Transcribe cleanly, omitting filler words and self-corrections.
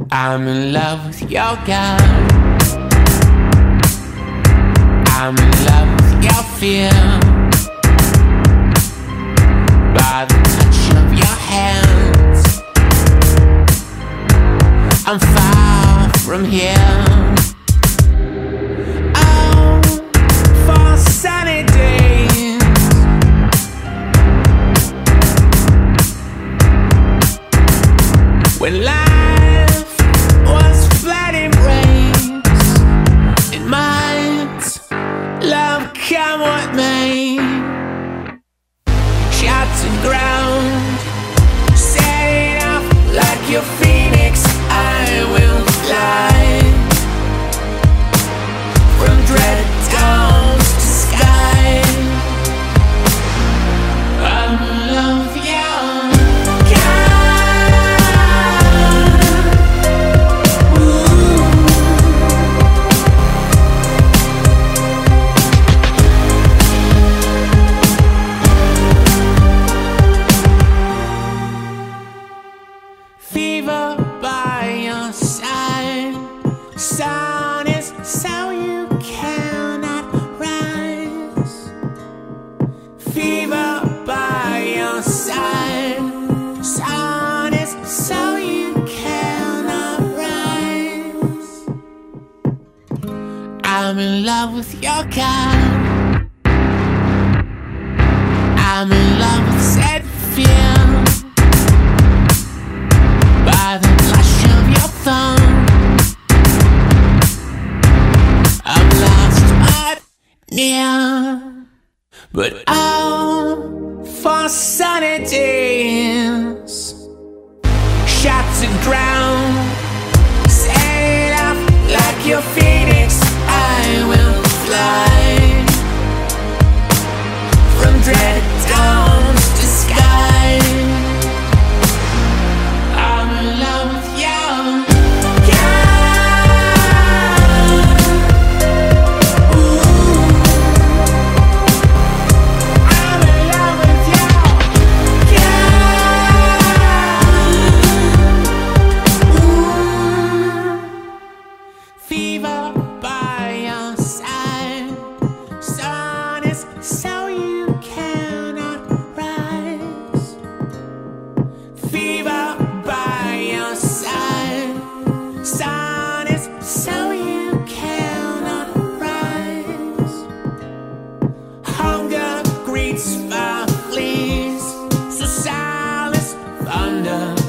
I'm in love with your girl. I'm in love with your feel. By the touch of your hands, I'm far from here. Oh, for sunny days, when life was flooding rains, it might, love come what may. Shattered ground, setting off like your phoenix, I will fly from dread dawns to sky. I'm in love with you. Fever by your side, sun is so you cannot rise. Fever by your side, sun is so you cannot rise. I'm in love with your kind. I'm in love with said fear. By the flash of your thumb, I'm lost but near. But oh, for sunny days, shattered ground, set up like your phoenix, I will fly from dread dawns to sky. Fever by your side, sun is so you cannot rise. Fever by your side, sun is so you cannot rise. Hunger greets far fleas, so silence thunder.